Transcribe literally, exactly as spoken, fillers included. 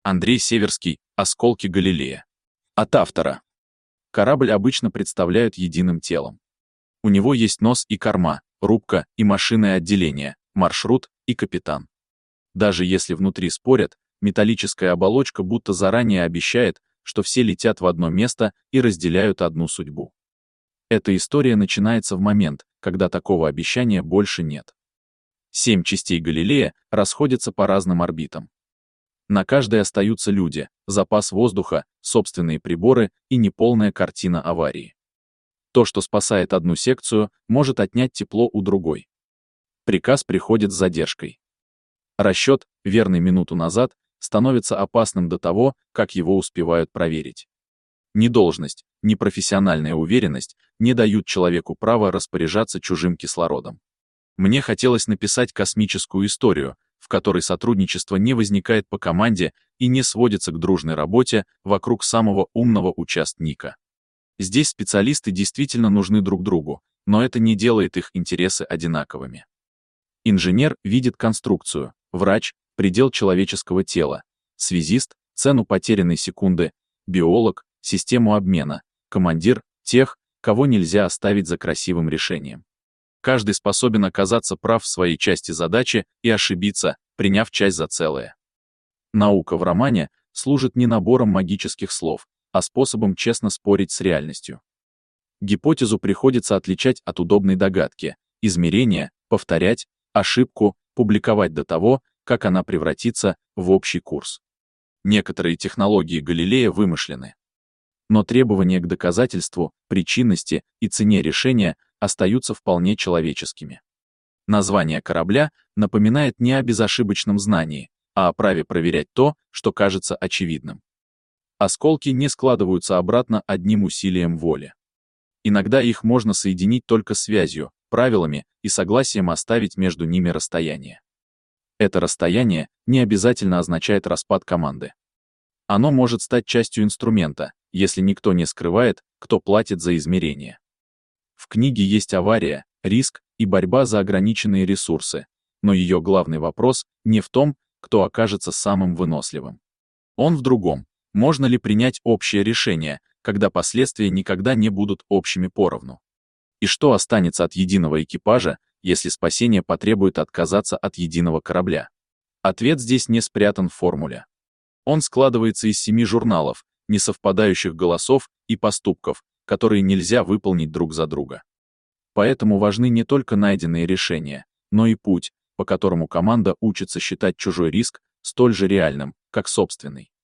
Андрей Северский, «Осколки Галилея». От автора. Корабль обычно представляют единым телом. У него есть нос и корма, рубка и машинное отделение, маршрут и капитан. Даже если внутри спорят, металлическая оболочка будто заранее обещает, что все летят в одно место и разделяют одну судьбу. Эта история начинается в момент, когда такого обещания больше нет. Семь частей Галилея расходятся по разным орбитам. На каждой остаются люди, запас воздуха, собственные приборы и неполная картина аварии. То, что спасает одну секцию, может отнять тепло у другой. Приказ приходит с задержкой. Расчет, верный минуту назад, становится опасным до того, как его успевают проверить. Ни должность, ни профессиональная уверенность не дают человеку права распоряжаться чужим кислородом. Мне хотелось написать космическую историю, в которой сотрудничество не возникает по команде и не сводится к дружной работе вокруг самого умного участника. Здесь специалисты действительно нужны друг другу, но это не делает их интересы одинаковыми. Инженер видит конструкцию, врач — предел человеческого тела, связист — цену потерянной секунды, биолог — систему обмена, командир — тех, кого нельзя оставить за красивым решением. Каждый способен оказаться прав в своей части задачи и ошибиться, приняв часть за целое. Наука в романе служит не набором магических слов, а способом честно спорить с реальностью. Гипотезу приходится отличать от удобной догадки, измерения, повторять, ошибку, публиковать до того, как она превратится в общий курс. Некоторые технологии Галилея вымышлены. Но требования к доказательству, причинности и цене решения остаются вполне человеческими. Название корабля напоминает не о безошибочном знании, а о праве проверять то, что кажется очевидным. Осколки не складываются обратно одним усилием воли. Иногда их можно соединить только связью, правилами и согласием оставить между ними расстояние. Это расстояние не обязательно означает распад команды. Оно может стать частью инструмента, если никто не скрывает, кто платит за измерение. В книге есть авария, риск и борьба за ограниченные ресурсы, но ее главный вопрос не в том, кто окажется самым выносливым. Он в другом: можно ли принять общее решение, когда последствия никогда не будут общими поровну? И что останется от единого экипажа, если спасение потребует отказаться от единого корабля? Ответ здесь не спрятан в формуле. Он складывается из семи журналов, несовпадающих голосов и поступков, которые нельзя выполнить друг за друга. Поэтому важны не только найденные решения, но и путь, по которому команда учится считать чужой риск столь же реальным, как собственный.